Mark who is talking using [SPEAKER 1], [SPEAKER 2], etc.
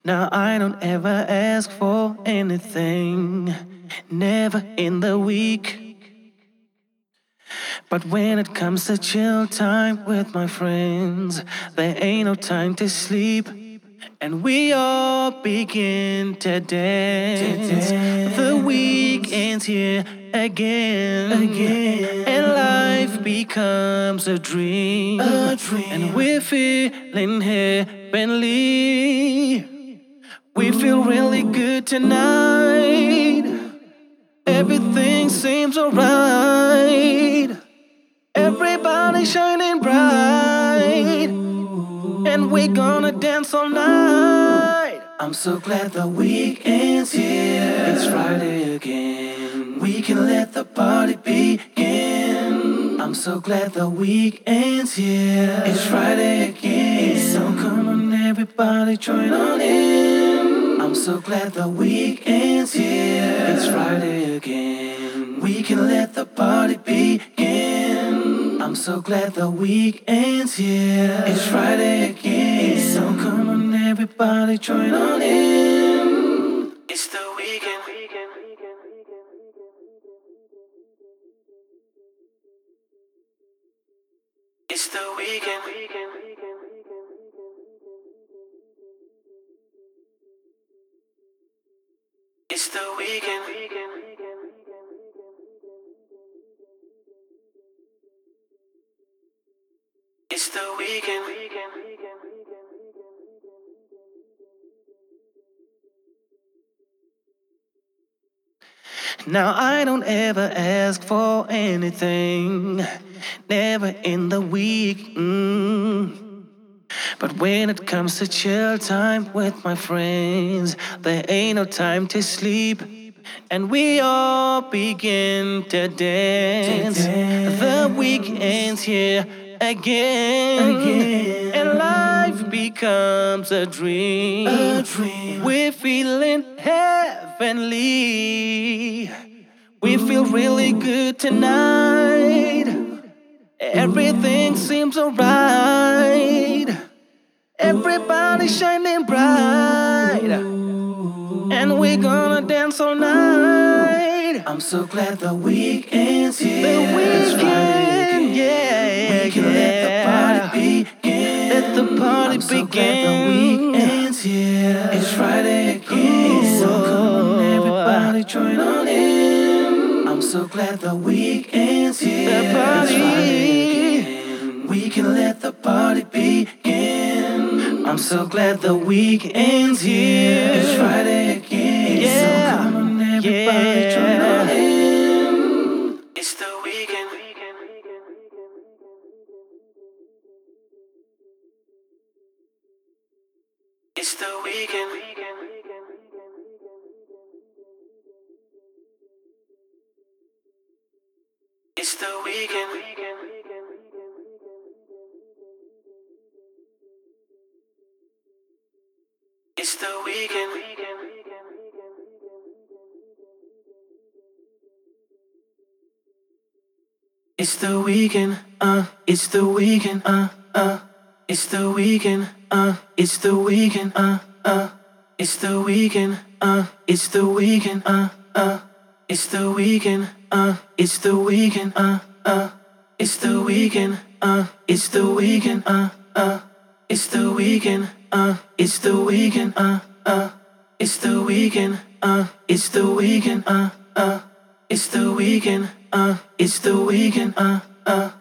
[SPEAKER 1] Now I don't ever ask for anything, never in the week. But when it comes to chill time with my friends, there ain't no time to sleep. And we all begin to dance. The weekend's here again. And life becomes a dream. And we're feeling heavenly. We feel really good tonight. Everything seems alright. Everybody shining bright. And we're gonna dance all night. I'm so glad the weekend's here. It's Friday again. We can let the party begin. I'm so glad the weekend's here. It's Friday again. So come on everybody, join on in. I'm so glad the weekend's here. It's Friday again. We can let the party begin. I'm so glad the weekend's here. It's Friday again. So come on everybody, join on in. It's the weekend. It's the weekend. It's the weekend. It's the weekend. Now I don't ever ask for anything, never in the week. But when it comes to chill time with my friends, there ain't no time to sleep. And we all begin to dance. The weekend's here again. And life becomes a dream. We're feeling heavenly. We feel really good tonight. Everything seems alright. Everybody shining bright. And we're gonna dance all night. I'm so glad the weekend's here. The weekend, yeah. We can let the party begin. Let the party begin. I'm so glad the weekend's here. It's Friday again. So come on everybody, join on in. I'm so glad the weekend's here. The party. It's Friday again. We can let the party begin. I'm so glad the weekend's here. It's Friday again. Yeah. So come on everybody, join on in. It's the weekend. It's the weekend. It's the weekend. It's the weekend. It's the weekend, it's the weekend, it's the weekend, it's the weekend, it's the weekend, it's the weekend, it's the weekend, it's the weekend, it's the weekend, it's the weekend, it's the weekend, it's the weekend, it's the weekend, it's the weekend, it's the weekend, it's the weekend,